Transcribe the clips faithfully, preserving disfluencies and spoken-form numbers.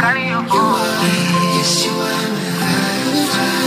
Yes, you are my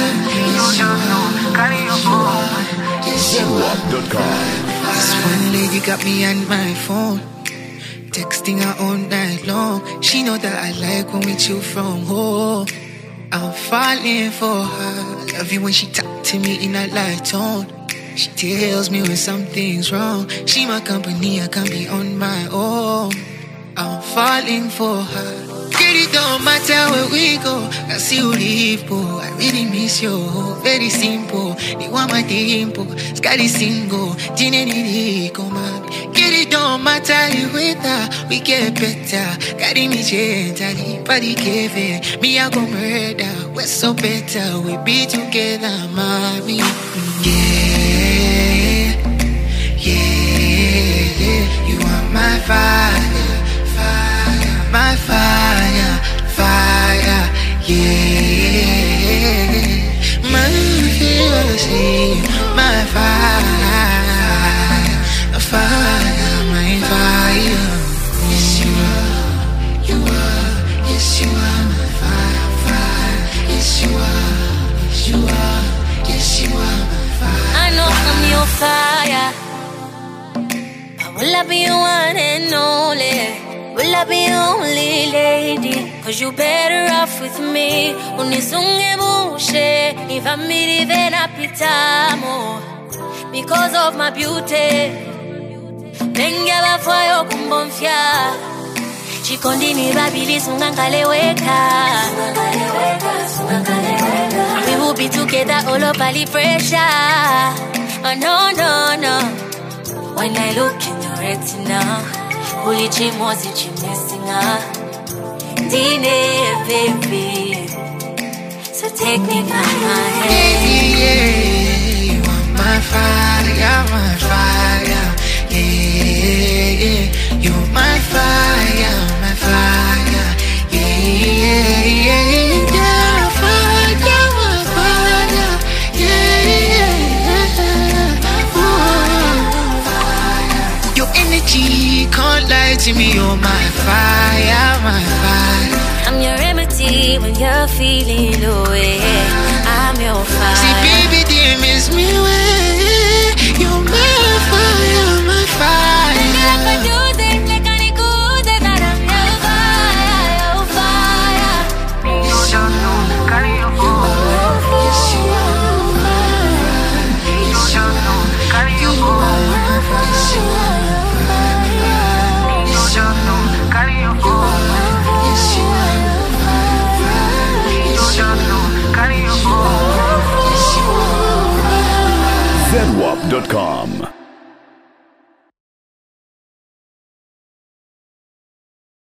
fire. Zenwap dot com. This one lady got me on my phone, texting her all night long. She know that I like when we chill from home. I'm falling for her. Love you when she talk to me in a light tone. She tells me when something's wrong. She my company, I can't be on my own. I'm falling for her. Girl, it don't matter where we go. I see you leave, boy. I really miss you. Very simple. They want my tempo. Scotty single. Jinny come on. Girl, it don't matter you with her. We get better. Carry me gently. Body Kevin. Me, I go murder. We're so better. We be together, mommy. Yeah. Yeah, yeah. You are my fire. Fire. My fire. Fire. Yeah. My fire. My fire. Fire. My fire. Yes, you are. You are. Yes, you are my fire. Fire. Yes, you are. Yes, you are. Yes, you are my fire. I know I'm your fire. Will I be your one and only? Will I be your only lady? Cause you better off with me. Unisunge mushe nivamiri vena pitamo. Because of my beauty Benga bafayo kumbonfya Chikondini babili sungangale weka We will be together all over the pressure. Oh no, no, no. When I look in your retina, holy chimozi chimesinga Dine baby, so take me by my hand. Yeah, you are my fire, my fire. Yeah, yeah, you're my fire, my fire. Yeah, yeah, yeah, yeah, fire, my fire. Yeah, yeah, oh. Your energy can't lie to me. You're my fire, my fire. I'm your remedy when you're feeling low. I'm your fire. See, baby, dear, miss me way. You're my fire, my fire. Zenwap dot com.